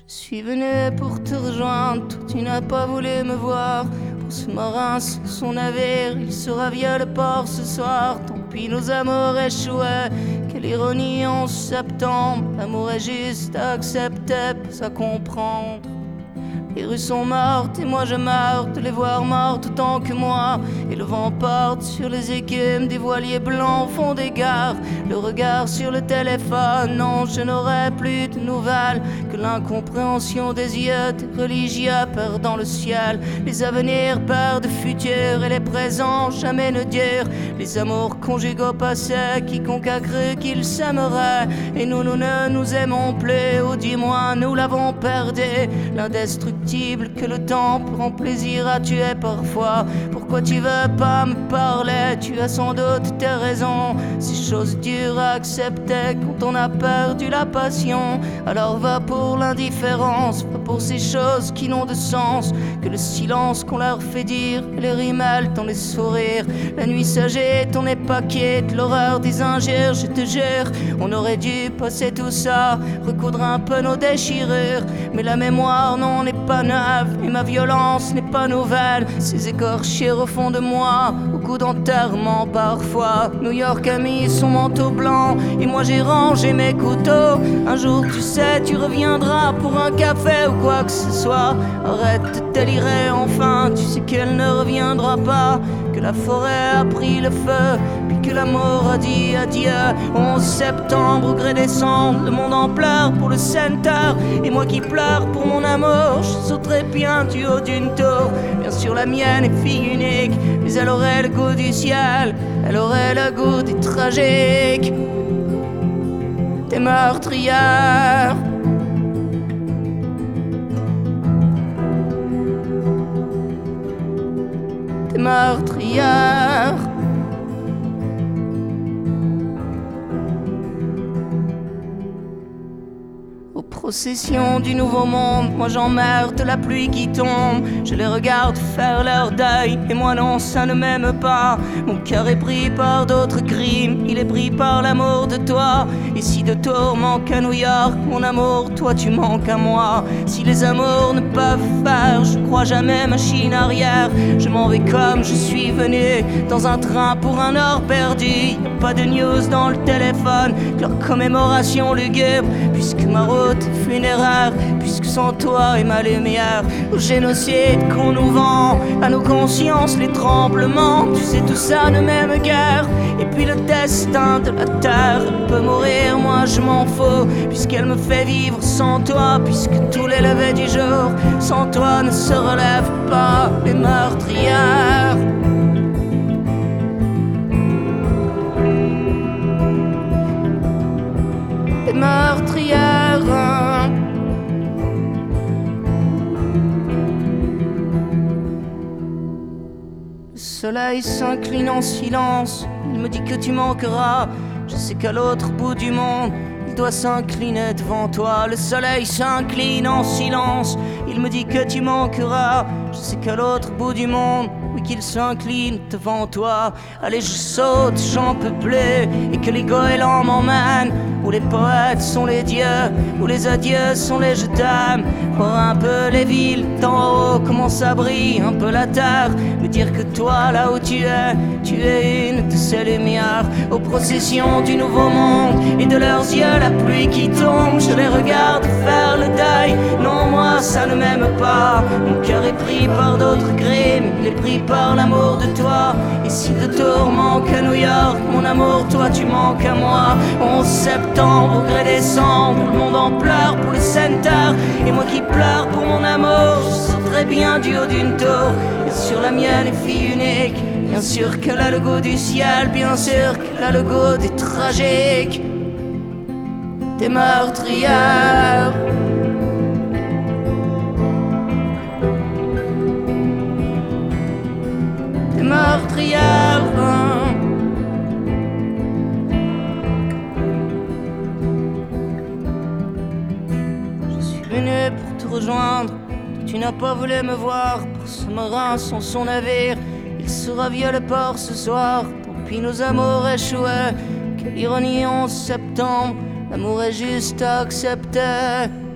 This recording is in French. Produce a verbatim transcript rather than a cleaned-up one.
Je suis venu pour te rejoindre, toi tu n'as pas voulu me voir. Pour ce marin sur son navire, il sera via le port ce soir. Tant pis, nos amours échouaient. Quelle ironie en septembre, l'amour est juste à accepter, pas à comprendre. Les rues sont mortes et moi je meurs de les voir mortes autant que moi. Et le vent porte sur les écumes des voiliers blancs au fond des gares. Le regard sur le téléphone, non je n'aurai plus de nouvelles que l'incompréhension des yeux des religieux perdant le ciel. Les avenirs perdent le futur et les présents jamais ne durent. Les amours conjugaux passés, quiconque a cru qu'ils s'aimeraient. Et nous, nous ne nous aimons plus, ou du moins nous l'avons perdu. L'indestructible que le temps prend plaisir à tuer parfois. Pourquoi tu veux pas me parler? Tu as sans doute tes raisons. Ces choses dures à accepter quand on a perdu la passion. Alors va pour l'indifférence, va pour ces choses qui n'ont de sens que le silence qu'on leur fait dire, et les rimels dans les sourires. La nuit s'agite, on n'est pas quitte, l'horreur des injures, je te jure. On aurait dû passer tout ça, recoudre un peu nos déchirures. Mais la mémoire non n'est pas neuve, et ma violence n'est pas nouvelle. Ces écorchures au fond de moi, au coup d'enterrement parfois. New York a mis son manteau blanc, et moi j'ai rangé mes couteaux. Un jour tu sais, tu reviendras pour un café ou quoi que ce soit. Arrête de délirer enfin, tu sais qu'elle ne reviendra pas. Que la forêt a pris le feu, puis que l'amour a dit adieu. onze septembre au gré des cendres, le monde en pleure pour le center. Et moi qui pleure pour mon amour, je sauterai bien du haut d'une tour. Bien sûr la mienne est fille unique, mais elle aurait le goût du ciel, elle aurait le goût du tragique, des meurtrières. Des meurtrières. Aux processions du nouveau monde, moi j'emmerde la pluie qui tombe. Je les regarde faire leur deuil, et moi non, ça ne m'aime pas. Mon cœur est pris par d'autres crimes, il est pris par l'amour de toi. Et si de tours manque à New York, mon amour, toi tu manques à moi. Si les amours ne peuvent faire, je crois jamais machine arrière. Je m'en vais comme je suis venu, dans un train pour un or perdu. Y'a pas de news dans le téléphone, que leur commémoration lugubre. Puisque ma route est funéraire, puisque sans toi et ma lumière, au génocide qu'on nous vend, à nos consciences les tremblements. Tu sais tout ça ne m'aime guère. Et puis le destin de la terre, elle peut mourir, moi je m'en fous, puisqu'elle me fait vivre sans toi. Puisque tous les levers du jour sans toi ne se relèvent pas. Les meurtrières. Les meurtrières. Le soleil s'incline en silence, il me dit que tu manqueras. Je sais qu'à l'autre bout du monde, il doit s'incliner devant toi. Le soleil s'incline en silence, il me dit que tu manqueras. Je sais qu'à l'autre bout du monde, oui qu'il s'incline devant toi. Allez je saute, j'en peux plus, et que les goélands m'emmènent où les poètes sont les dieux, où les adieux sont les je t'aime. Voir un peu les villes d'en haut, comment ça brille, un peu la terre. Me dire que toi là où tu es, tu es une de ces lumières. Aux processions du nouveau monde, et de leurs yeux la pluie qui tombe. Je les regarde faire le deuil, non moi ça ne m'aime pas. Mon cœur est pris par d'autres crimes, il est pris par l'amour de toi. Et si de tours manque à New York, mon amour, toi tu manques à moi. onze septembre au gré des cendres, le monde en pleure pour le center. Et moi qui pleure pour mon amour, je sauterai bien du haut d'une tour. Bien sûr la mienne est fille unique, bien sûr qu'elle a le goût du ciel, bien sûr qu'elle a le goût du tragique, des meurtrières. Des meurtrières. Je suis venu pour te rejoindre, tu n'as pas voulu me voir. Pour ce marin sans son navire, il sera via le port ce soir. Tant pis, nos amours échouaient. Quelle ironie en septembre, l'amour est juste à accepter.